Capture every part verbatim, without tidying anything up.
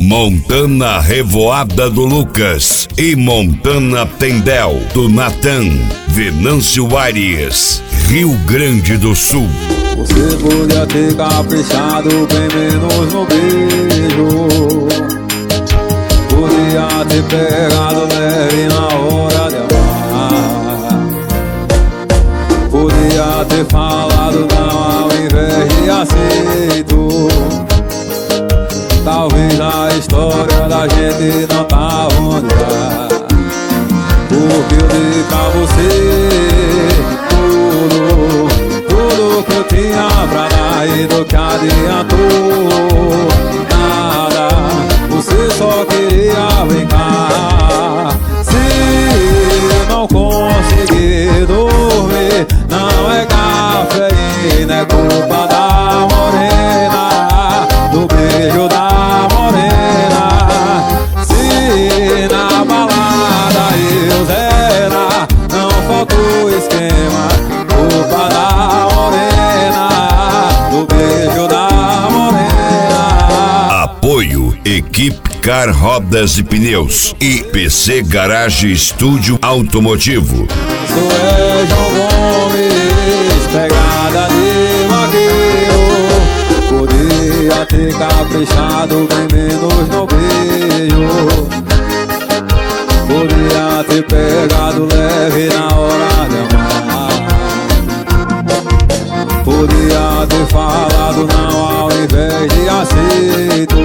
Montana Revoada do Lucas e Montana Tendel do Natan, Venâncio Aires, Rio Grande do Sul. Você podia ter caprichado bem menos no beijo, podia ter pegado leve na hora de amar, podia ter falado não ao invés de aceito. Talvez a história da gente não tá onde tá, porque eu dei pra você tudo, tudo que eu tinha pra dar e do que adiantou nada. Você só queria brincar. Se eu não conseguir dormir, não é cafeína, é culpa da morena, do beijo da morena. Se na balada eu zerar, não faltou esquema, culpa da morena, do beijo da morena. Apoio Equipe Car Rodas e Pneus e P C Garage Estúdio Automotivo. Sou é João Gomes, pegada de vaqueiro, podia ter caprichado bem menos no beijo, podia ter pegado leve na hora de amar, podia ter falado não ao invés de aceito.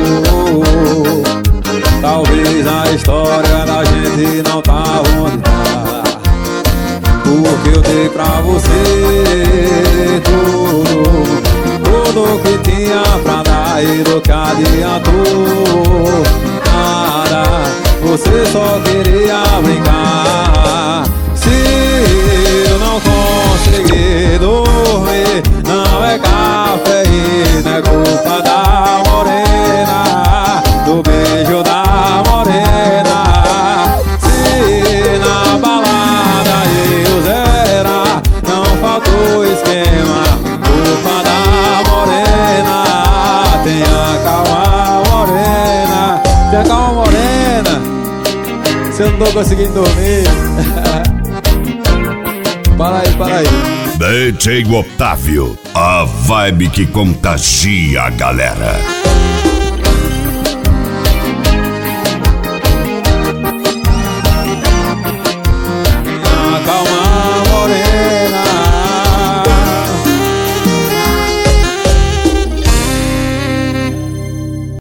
Talvez a história da gente não tá onde tá, porque eu dei pra você tudo, tudo que tinha pra dar e do que adiantou nada. Você só queria brincar. Se eu não conseguir dormir, não é cafeína, é culpa da morena, do beijo da morena. Se na balada eu zerar, não faltou esquema, culpa da morena. Tenha calma, morena, tenha calma, morena, se eu não tô conseguindo dormir. Para aí, para aí. D J Otávio, a vibe que contagia a galera.